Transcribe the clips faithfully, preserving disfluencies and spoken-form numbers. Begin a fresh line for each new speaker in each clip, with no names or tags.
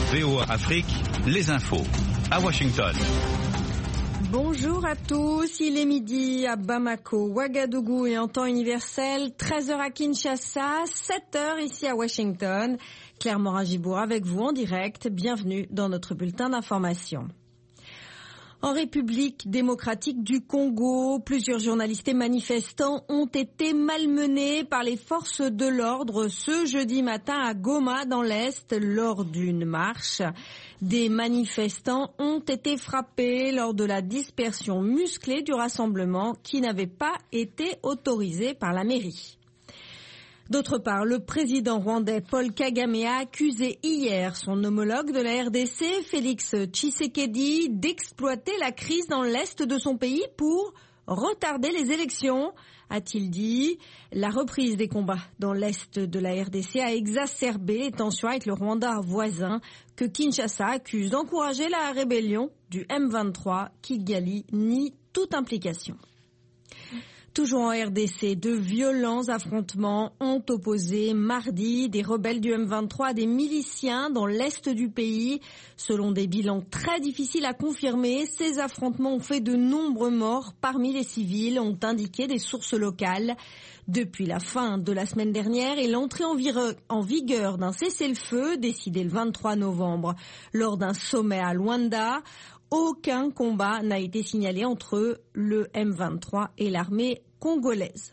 V O A Afrique, les infos. À Washington.
Bonjour à tous, il est midi à Bamako, Ouagadougou et en temps universel, treize heures à Kinshasa, sept heures ici à Washington. Claire Morin-Gibour avec vous en direct, bienvenue dans notre bulletin d'information. En République démocratique du Congo, plusieurs journalistes et manifestants ont été malmenés par les forces de l'ordre ce jeudi matin à Goma dans l'Est lors d'une marche. Des manifestants ont été frappés lors de la dispersion musclée du rassemblement qui n'avait pas été autorisé par la mairie. D'autre part, le président rwandais Paul Kagame a accusé hier son homologue de la R D C, Félix Tshisekedi, d'exploiter la crise dans l'est de son pays pour retarder les élections, a-t-il dit. La reprise des combats dans l'est de la R D C a exacerbé les tensions avec le Rwanda voisin que Kinshasa accuse d'encourager la rébellion du M vingt-trois. Kigali nie toute implication. Toujours en R D C, de violents affrontements ont opposé mardi des rebelles du M vingt-trois à des miliciens dans l'est du pays. Selon des bilans très difficiles à confirmer, ces affrontements ont fait de nombreux morts parmi les civils, ont indiqué des sources locales. Depuis la fin de la semaine dernière et l'entrée en, vir- en vigueur d'un cessez-le-feu décidé le vingt-trois novembre lors d'un sommet à Luanda, aucun combat n'a été signalé entre le M vingt-trois et l'armée congolaise.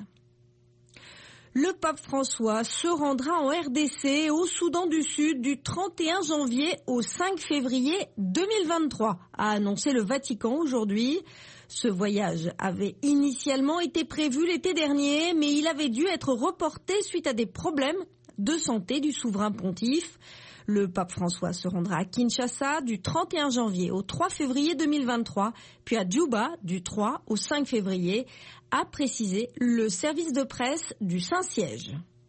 Le pape François se rendra en R D C au Soudan du Sud du trente et un janvier au cinq février deux mille vingt-trois, a annoncé le Vatican aujourd'hui. Ce voyage avait initialement été prévu l'été dernier, mais il avait dû être reporté suite à des problèmes de santé du souverain pontife. Le pape François se rendra à Kinshasa du trente et un janvier au trois février deux mille vingt-trois, puis à Djouba du trois au cinq février, a précisé le service de presse du Saint-Siège.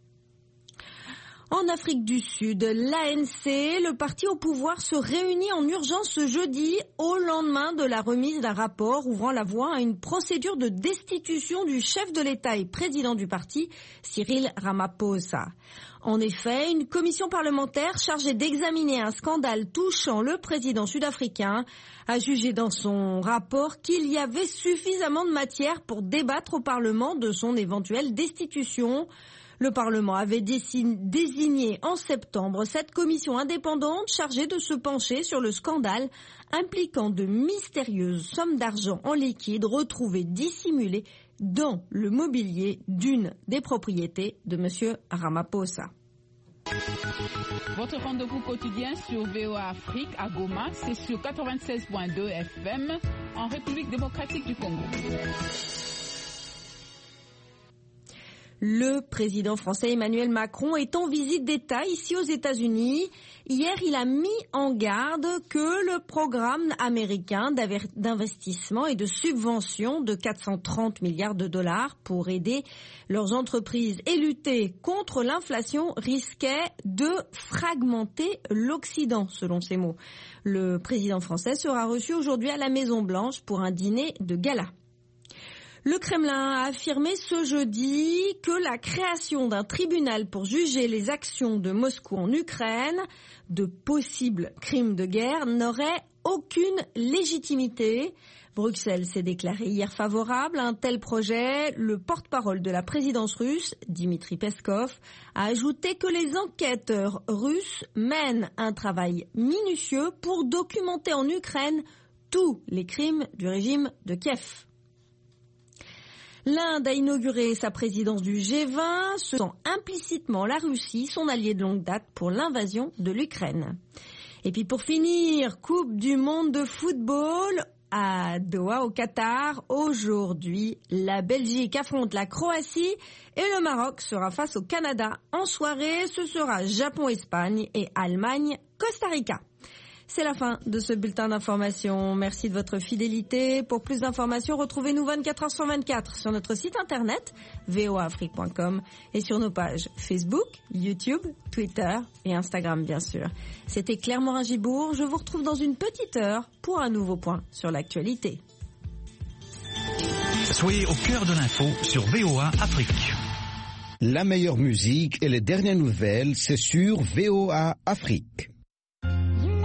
En Afrique du Sud, l'A N C, le parti au pouvoir, se réunit en urgence ce jeudi au lendemain de la remise d'un rapport ouvrant la voie à une procédure de destitution du chef de l'État et président du parti, Cyril Ramaphosa. En effet, une commission parlementaire chargée d'examiner un scandale touchant le président sud-africain a jugé dans son rapport qu'il y avait suffisamment de matière pour débattre au Parlement de son éventuelle destitution. Le Parlement avait désigné en septembre cette commission indépendante chargée de se pencher sur le scandale impliquant de mystérieuses sommes d'argent en liquide retrouvées dissimulées dans le mobilier d'une des propriétés de M. Ramaphosa.
Votre rendez-vous quotidien sur V O A Afrique à Goma, c'est sur quatre-vingt-seize point deux F M en République démocratique du Congo.
Le président français Emmanuel Macron est en visite d'État ici aux États-Unis. Hier, il a mis en garde que le programme américain d'investissement et de subvention de quatre cent trente milliards de dollars pour aider leurs entreprises et lutter contre l'inflation risquait de fragmenter l'Occident, selon ses mots. Le président français sera reçu aujourd'hui à la Maison-Blanche pour un dîner de gala. Le Kremlin a affirmé ce jeudi que la création d'un tribunal pour juger les actions de Moscou en Ukraine, de possibles crimes de guerre, n'aurait aucune légitimité. Bruxelles s'est déclaré hier favorable à un tel projet. Le porte-parole de la présidence russe, Dmitri Peskov, a ajouté que les enquêteurs russes mènent un travail minutieux pour documenter en Ukraine tous les crimes du régime de Kiev. L'Inde a inauguré sa présidence du G vingt, se sent implicitement la Russie, son allié de longue date pour l'invasion de l'Ukraine. Et puis pour finir, Coupe du monde de football à Doha au Qatar. Aujourd'hui, la Belgique affronte la Croatie et le Maroc sera face au Canada. En soirée, ce sera Japon-Espagne et Allemagne-Costa Rica. C'est la fin de ce bulletin d'information. Merci de votre fidélité. Pour plus d'informations, retrouvez-nous vingt-quatre heures sur vingt-quatre sur notre site internet v o a afrique point com et sur nos pages Facebook, YouTube, Twitter et Instagram, bien sûr. C'était Claire Morin-Gibour. Je vous retrouve dans une petite heure pour un nouveau point sur l'actualité.
Soyez au cœur de l'info sur V O A Afrique.
La meilleure musique et les dernières nouvelles, c'est sur V O A Afrique.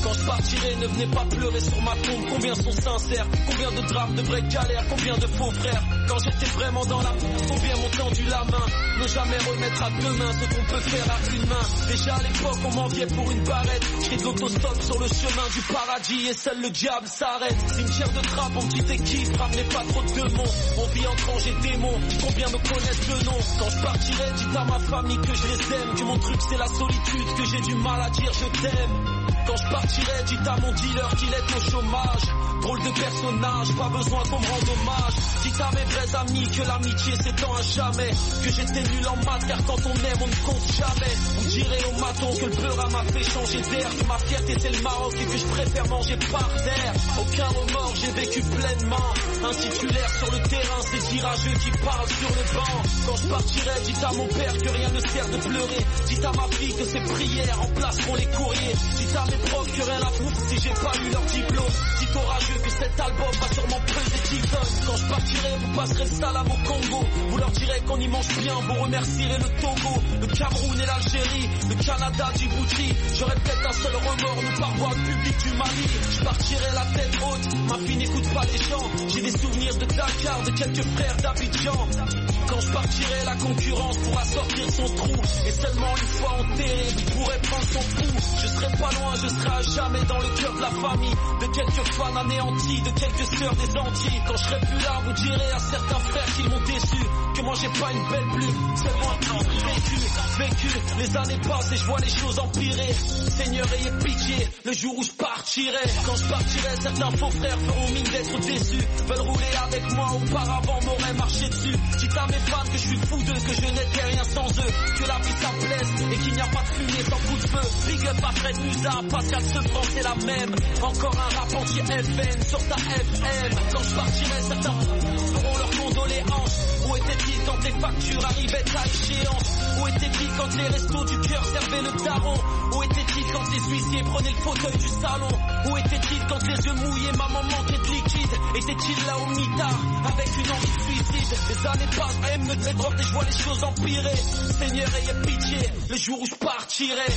Quand je partirai, ne venez pas pleurer sur ma tombe. Combien sont sincères, combien de drames, de vraies galères, combien de faux frères. Quand j'étais vraiment dans la combien m'ont tendu la main. Ne jamais remettre à deux mains ce qu'on peut faire à une main. Déjà à l'époque on m'enviait pour une barrette. J'étais de l'autostop sur le chemin du paradis et seul le diable s'arrête. Cimetière de trappe en petite équipe, ramenez pas trop de démons. On vit entre anges et démons, combien me connaissent le nom. Quand je partirai, dites à ma famille que je les aime, que mon truc c'est la solitude, que j'ai du mal à dire je t'aime. Quand je partirai, dites à mon dealer qu'il est au chômage. Drôle de personnage, pas besoin qu'on me rende hommage. Dites à mes vrais amis que l'amitié s'étend à jamais. Que j'étais nul en maths car quand on aime on ne compte jamais. Vous direz au maton que le beurre m'a fait changer d'air. Que ma fierté c'est le Maroc et que je préfère manger par terre. Aucun remords, j'ai vécu pleinement. Un titulaire sur le terrain, c'est dire à Dieu qui parle sur le banc. Quand je partirai, dites à mon père que rien ne sert de pleurer. Dites à ma fille que ses prières remplaceront les courriers. Dites à mes profs que rien à foutre si j'ai pas eu leur diplôme. Dites au rageux que cet album va sûrement peser dix tonnes. Quand je partirai, vous passerez le salam au Congo. Vous leur direz qu'on y mange bien, vous remercierez le Togo, le Cameroun et l'Algérie, le Canada, Djibouti. J'aurais peut-être un seul remords, ne pas voir le public du Mali. Je partirai la tête haute, ma fille n'écoute pas les gens. J'ai des souvenirs de Dakar, de quelques frères d'Abidjan. Quand je partirai, la concurrence pourra sortir son trou. Et seulement une fois enterré, vous pourrez prendre son pouls. Je serai pas loin, je serai à jamais dans le cœur de la famille. De quelques fans anéantis, de quelques sœurs des Antilles. Quand je serai plus là, vous direz à certains frères qu'ils m'ont déçu. Que moi j'ai pas une belle plume, seulement un temps vécu, vécu. Les années passent et je vois les choses empirer. Seigneur ayez pitié, le jour où je partirai. Quand je partirai, certains faux frères feront mine d'être déçus. Veulent rouler avec moi, auparavant m'auraient marché dessus. Dites à mes fans que je suis fou d'eux, que je n'étais rien sans eux. Que la vie ça blesse et qu'il n'y a pas de fumée sans coup de feu. Big up à Fred Musa, Pascal Sevran c'est la même. Encore un rap anti-F N sur ta F M. Quand je partirai, certains feront leurs condoléances. Où était-il quand les factures arrivaient à échéance? Où était-il quand les restos du cœur servaient le daron? Où était-il quand les huissiers prenaient le fauteuil du salon? Où était-il quand les yeux mouillés, maman manquait de liquide? Était-il là au mitard avec une envie de suicide? Les années passent, M me déborde et je vois les choses empirer. Seigneur ayez pitié, le jour où je partirai.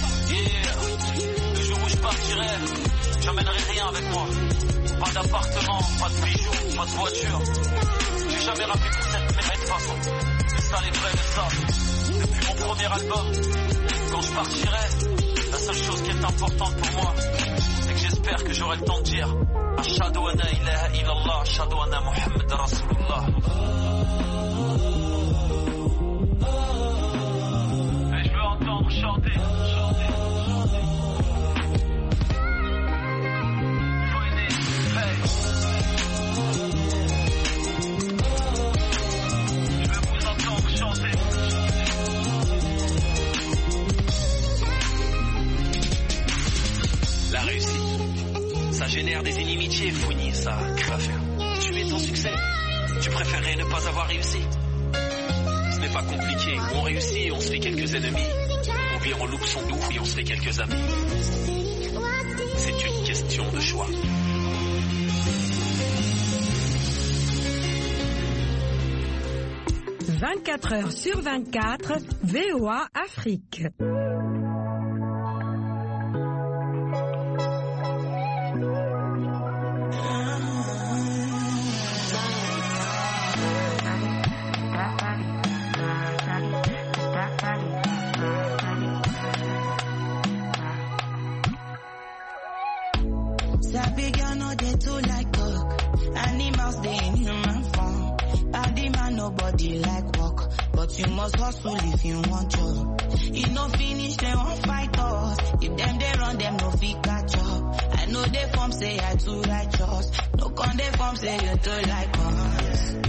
Yeah, le jour où je partirai, j'emmènerai rien avec moi. Pas d'appartement, pas de bijoux, pas de voiture. J'ai jamais rappelé pour cette merde de façon. Et ça les vrais le savent. Depuis mon premier album, quand je partirai, la seule chose qui est importante pour moi, c'est que j'espère que j'aurai le temps de dire Ashhadu an la ilaha illallah, Ashhadu anna Muhammad Rasulullah. Et je veux entendre chanter, chanter, chanter. Faut aider, hey. Je veux vous entendre chanter. La réussite, ça génère des inimitiés, Founi, ça crève à faire. Tu es ton succès, tu préférerais ne pas avoir réussi. Ce n'est pas compliqué, on réussit et on se fait quelques ennemis. Ou bien on loupe son doux et on se fait quelques amis. C'est une question de choix.
vingt-quatre heures sur vingt-quatre, V O A Afrique.
Sabi girl no dey too like talk. Animals dey in human form. Body man nobody like walk, but you must hustle if you want job. You no finish they won't fight us. If them they run them no fit catch up. I know they form say I too righteous. No con they form say you too like us.